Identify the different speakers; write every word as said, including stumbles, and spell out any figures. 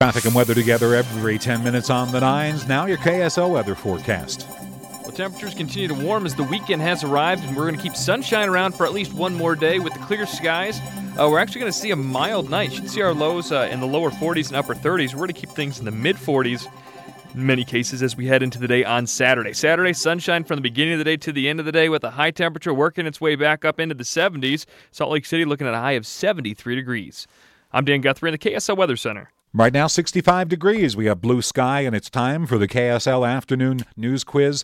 Speaker 1: Traffic and weather together every ten minutes on the nines. Now your K S L weather forecast.
Speaker 2: Well, temperatures continue to warm as the weekend has arrived, and we're going to keep sunshine around for at least one more day with the clear skies. Uh, we're actually going to see a mild night. Should see our lows uh, in the lower forties and upper thirties. We're going to keep things in the mid forties in many cases as we head into the day on Saturday. Saturday, sunshine from the beginning of the day to the end of the day with a high temperature working its way back up into the seventies. Salt Lake City looking at a high of seventy-three degrees. I'm Dan Guthrie in the K S L Weather Center.
Speaker 1: Right now, sixty-five degrees. We have blue sky, and it's time for the K S L Afternoon News Quiz.